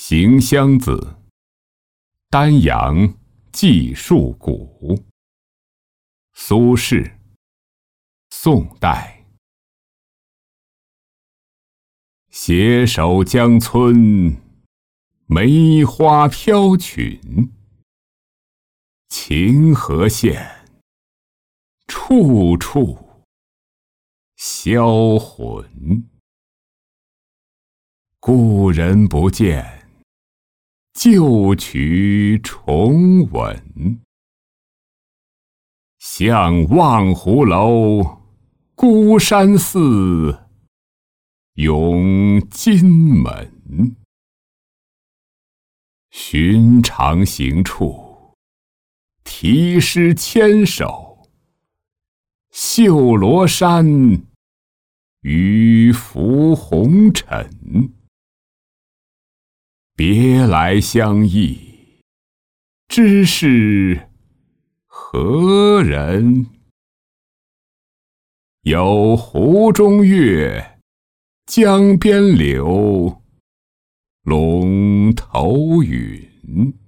行香子，丹阳寄树谷。苏轼，宋代。携手江村，梅花飘裙。晴和县，处处销魂。故人不见，旧曲重闻。向望湖楼，孤山寺，咏金门。寻常行处，题诗千首。绣罗衫，与浮红尘。别来相忆，知是何人？有湖中月，江边柳，陇头云。